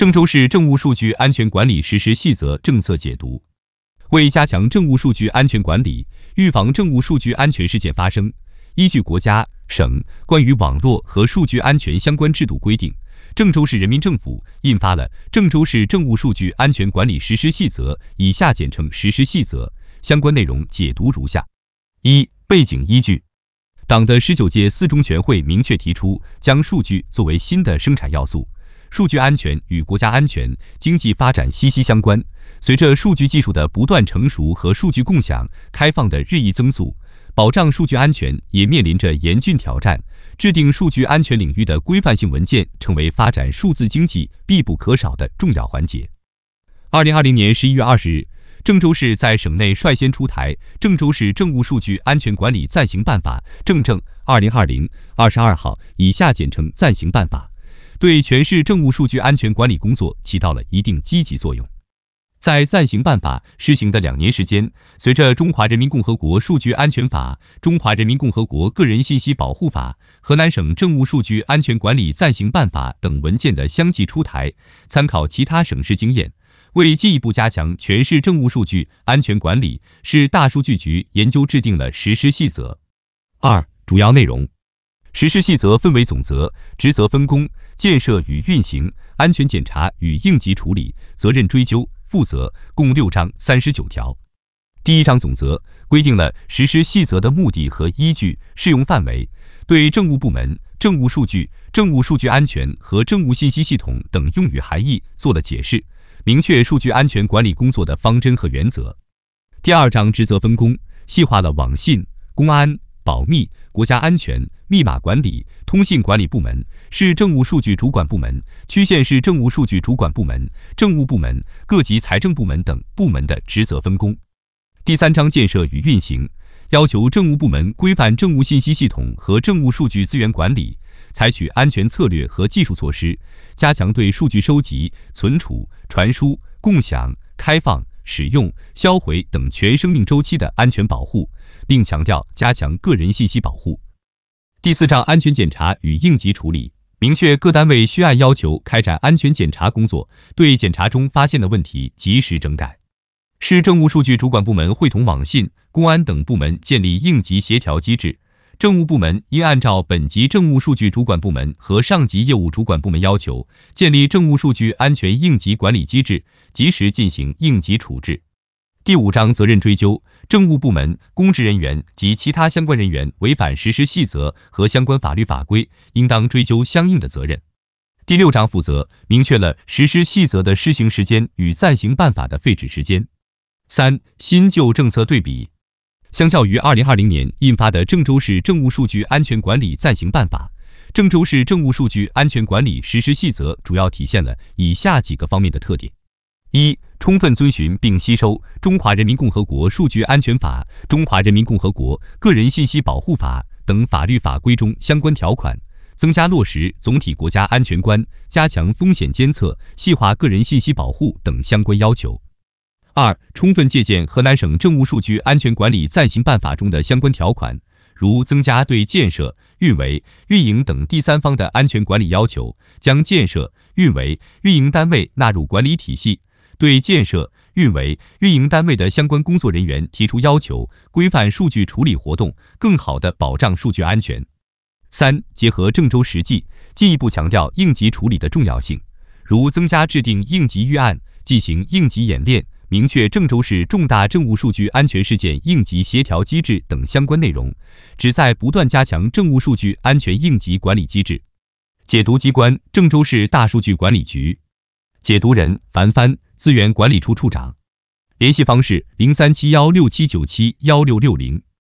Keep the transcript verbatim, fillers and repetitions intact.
郑州市政务数据安全管理实施细则政策解读。为加强政务数据安全管理，预防政务数据安全事件发生，依据国家、省关于网络和数据安全相关制度规定，郑州市人民政府印发了《郑州市政务数据安全管理实施细则》（以下简称实施细则）。相关内容解读如下：一、背景依据。党的十九届四中全会明确提出，将数据作为新的生产要素。数据安全与国家安全、经济发展息息相关。随着数据技术的不断成熟和数据共享、开放的日益增速，保障数据安全也面临着严峻挑战。制定数据安全领域的规范性文件，成为发展数字经济必不可少的重要环节。二零二零年十一月二十日，郑州市在省内率先出台《郑州市政务数据安全管理暂行办法》（郑政二零二零）二十二号（以下简称暂行办法），对全市政务数据安全管理工作起到了一定积极作用。在暂行办法施行的两年时间，随着《中华人民共和国数据安全法》《中华人民共和国个人信息保护法》《河南省政务数据安全管理暂行办法》等文件的相继出台，参考其他省市经验，为进一步加强全市政务数据安全管理，市大数据局研究制定了实施细则。二、主要内容。实施细则分为总则、职责分工、建设与运行、安全检查与应急处理、责任追究、负责，共六章三十九条。第一章总则规定了实施细则的目的和依据、适用范围，对政务部门、政务数据、政务数据安全和政务信息系统等用语含义做了解释，明确数据安全管理工作的方针和原则。第二章职责分工细化了网信、公安、保密、国家安全、密码管理、通信管理部门、市政务数据主管部门、区县市政务数据主管部门、政务部门、各级财政部门等部门的职责分工。第三章建设与运行要求政务部门规范政务信息系统和政务数据资源管理，采取安全策略和技术措施，加强对数据收集、存储、传输、共享、开放、使用、销毁等全生命周期的安全保护，并强调加强个人信息保护。第四章安全检查与应急处理明确各单位需按要求开展安全检查工作，对检查中发现的问题及时整改。市政务数据主管部门会同网信、公安等部门建立应急协调机制，政务部门应按照本级政务数据主管部门和上级业务主管部门要求，建立政务数据安全应急管理机制，及时进行应急处置。第五章责任追究政务部门、公职人员及其他相关人员违反实施细则和相关法律法规，应当追究相应的责任。第六章负责明确了实施细则的施行时间与暂行办法的废止时间。三、新旧政策对比。相较于二零二零年印发的《郑州市政务数据安全管理暂行办法》，郑州市政务数据安全管理实施细则主要体现了以下几个方面的特点：一、充分遵循并吸收《中华人民共和国数据安全法》《中华人民共和国个人信息保护法》等法律法规中相关条款，增加落实总体国家安全观，加强风险监测，细化个人信息保护等相关要求。二、充分借鉴河南省政务数据安全管理暂行办法中的相关条款，如增加对建设、运维、运营等第三方的安全管理要求，将建设、运维、运营单位纳入管理体系，对建设、运维、运营单位的相关工作人员提出要求，规范数据处理活动，更好地保障数据安全。三、结合郑州实际，进一步强调应急处理的重要性，如增加制定应急预案、进行应急演练，明确郑州市重大政务数据安全事件应急协调机制等相关内容，旨在不断加强政务数据安全应急管理机制。解读机关：郑州市大数据管理局。解读人：樊帆，资源管理处处长。联系方式：零三七幺六七九七幺六六零。